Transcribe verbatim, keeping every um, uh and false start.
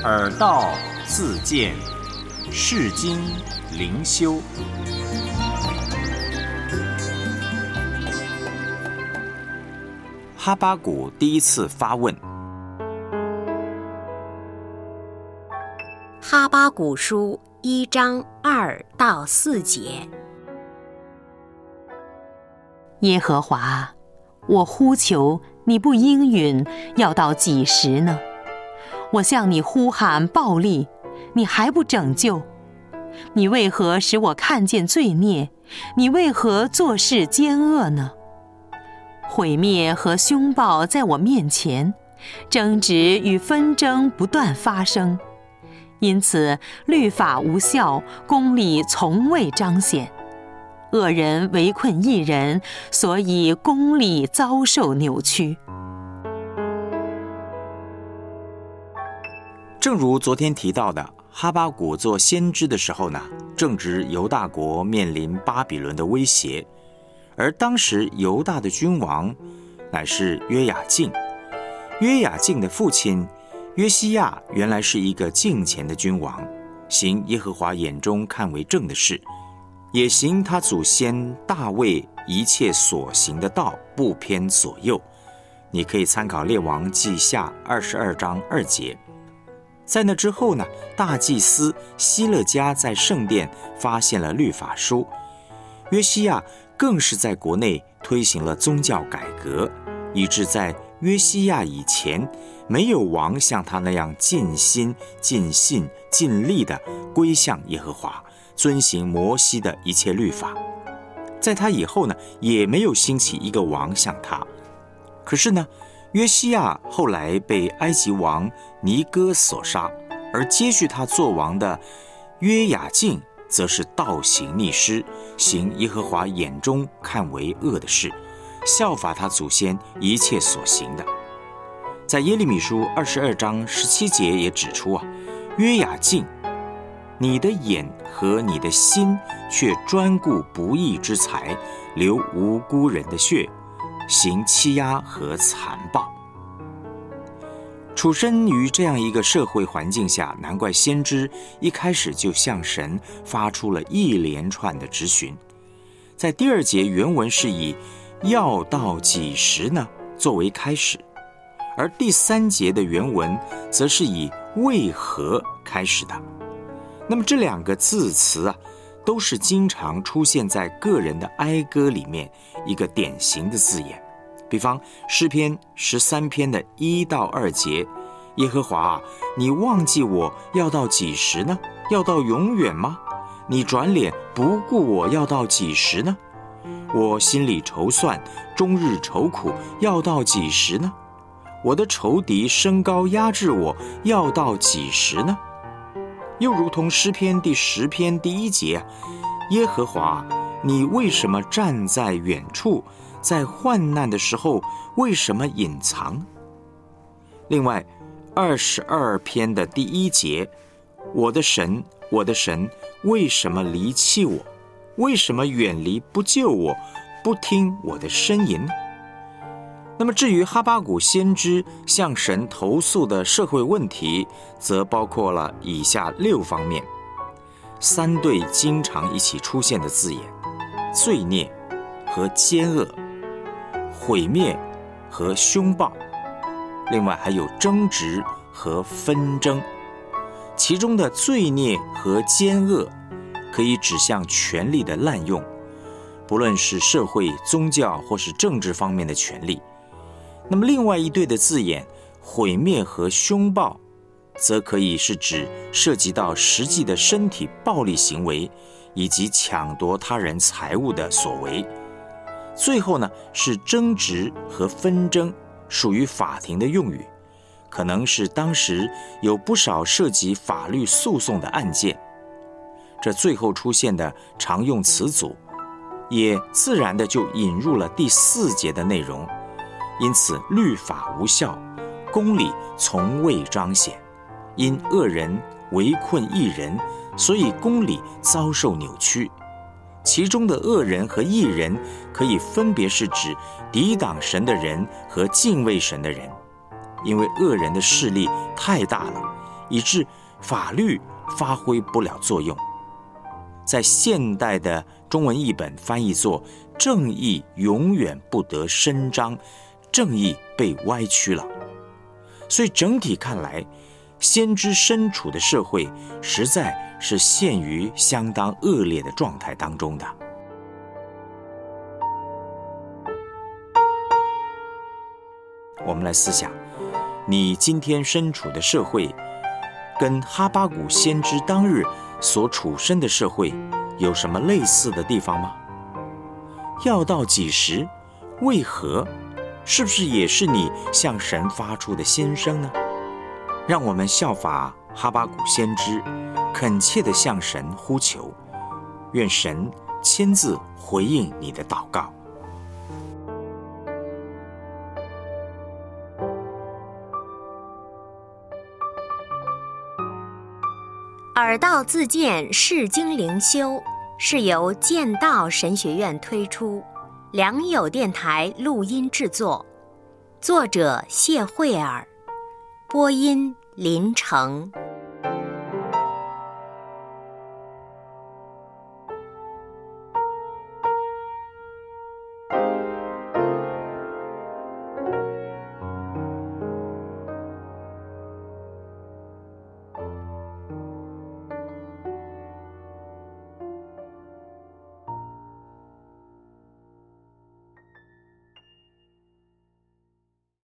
耳道自见，世经灵修。哈巴谷第一次发问。 哈巴谷书一章二到四节。 耶和华，我呼求你不应允，要到几时呢？我向你呼喊暴力，你还不拯救。你为何使我看见罪孽？你为何做事奸恶呢？毁灭和凶暴在我面前，争执与纷争不断发生，因此律法无效，公理从未彰显。恶人围困义人，所以公理遭受扭曲。 正如昨天提到的，哈巴谷做先知的时候呢，正值犹大国面临巴比伦的威胁，而当时犹大的君王乃是约雅敬。约雅敬的父亲约西亚原来是一个敬虔的君王，行耶和华眼中看为正的事，也行他祖先大卫一切所行的道，不偏左右。你可以参考列王记下二十二章二节。在那之后呢，大祭司希勒家在圣殿发现了律法书，约西亚更是在国内推行了宗教改革，以致在约西亚以前，没有王像他那样尽心、尽性、尽力地归向耶和华，遵行摩西的一切律法。在他以后呢，也没有兴起一个王像他。可是呢，约西亚后来被埃及王尼哥所杀，而接续他做王的约雅敬则是倒行逆施，行耶和华眼中看为恶的事，效法他祖先一切所行的。在耶利米书二十二章十七节也指出啊，约雅敬，你的眼和你的心却专顾不义之财，流无辜人的血，行欺压和残暴。处身于这样一个社会环境下，难怪先知一开始就向神发出了一连串的质询。在第二节原文是以要到几时呢作为开始，而第三节的原文则是以为何开始的。那么这两个字词啊，都是经常出现在个人的哀歌里面一个典型的字眼。比方诗篇十三篇的一到二节，耶和华啊，你忘记我要到几时呢？要到永远吗？你转脸不顾我要到几时呢？我心里筹算，终日愁苦，要到几时呢？我的仇敌升高压制我，要到几时呢？又如同诗篇第十篇第一节，耶和华，你为什么站在远处？在患难的时候，为什么隐藏？另外，二十二篇的第一节，我的神，我的神，为什么离弃我？为什么远离不救我，不听我的呻吟？那么至于哈巴谷先知向神投诉的社会问题，则包括了以下六方面，三对经常一起出现的字眼：罪孽和奸恶，毁灭和凶暴，另外还有争执和纷争。其中的罪孽和奸恶可以指向权力的滥用，不论是社会、宗教或是政治方面的权利。那么另外一对的字眼毁灭和凶暴，则可以是指涉及到实际的身体暴力行为以及抢夺他人财物的所为。最后呢，是争执和纷争，属于法庭的用语，可能是当时有不少涉及法律诉讼的案件。这最后出现的常用词组，也自然的就引入了第四节的内容。因此律法无效，公理从未彰显，因恶人围困义人，所以公理遭受扭曲。其中的恶人和义人可以分别是指抵挡神的人和敬畏神的人，因为恶人的势力太大了， 以致法律发挥不了作用。在现代的中文译本翻译作“正义永远不得伸张”，正义被歪曲了。所以整体看来，先知身处的社会实在是陷于相当恶劣的状态当中的。我们来思想，你今天身处的社会跟哈巴谷先知当日所处身的社会有什么类似的地方吗？要到几时？为何？是不是也是你向神发出的心声呢？让我们效法哈巴谷先知，恳切地向神呼求，愿神亲自回应你的祷告。 耳道自荐释经灵修是由剑道神学院推出，良友电台录音制作，作者谢慧尔，播音林成。